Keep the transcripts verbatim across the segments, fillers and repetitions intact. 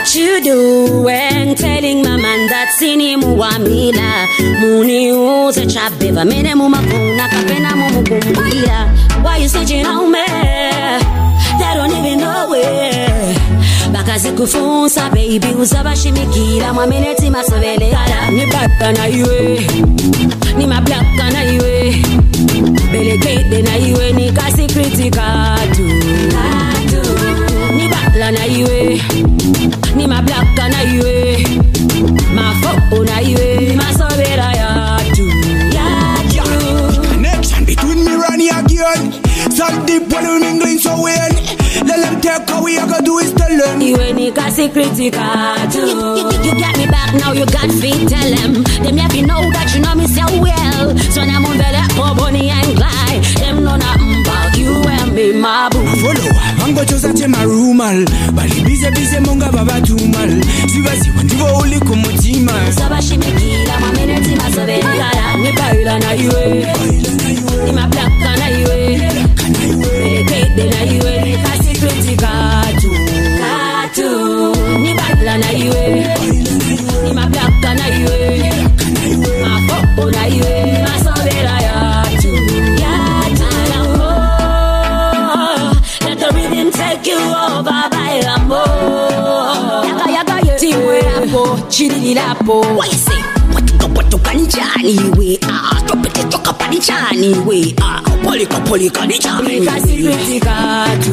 What you doing? Telling my man that sini muwamila muni uze chabeva mene mumakuna kapena mumukumbia. Why you switching on me? They don't even know it. Bakazi kufunsa baby uzabashimikira mwameneti masovele kala ni baka na iwe ni mablaka na iwe belegede na iwe ni kasi kritika tu ni bala na iwe ni mablaka na iwe mafo na iwe ni masovela ya tu ya tu. Connection between me and you again. So deep when you mingling so well. Let them take away, I gotta do is tell them. You ain't got critical too. You, you, you got me back now, you got feet, tell them. Them have to know that you know me so well. So now I'm on the Bonnie and Clyde. Them know nothing about you and me, my boo. Follow, I'm going to say my rumal. But the busy, busy monga baba tumal. Siva siva, ndivo uli kumutima. Sabashi mikila, my minute, my seven. Ni baila na iwe. Ni ma black na iwe. Kate na iwe. Ni kasi kritika tu. Katu. Ni baila na iwe. Ni ma black na iwe. Ma popo na iwe. Ma sobera ya tu. Ya tu. Let the rhythm take you over by amor. Yaga yaga ye. Tiwe rapo. Chiri rapo. What you say? Kanjani we ah, topete toka panichani we ah, polika polika ni chani kasi kritika tu.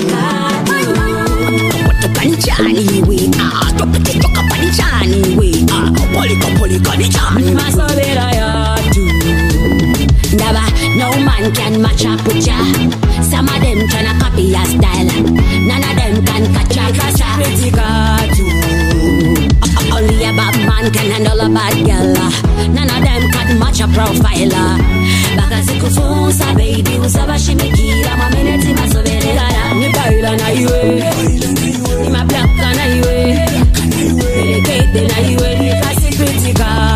Topete kanjani we ah, topete toka panichani we ah, polika polika ni chani masovera ya tu. Never, no man can match up with ya. Some of them tryna copy your style. None of them can catch ya kasi kritika tu. Only a bad man can handle a bad girl. None of them can match a profiler. Bakazi kufunsa baby uzabashimikira mameneti masovele kala ni baila na iwe ni mablaka na iwe belegede na iwe ni kasi kritika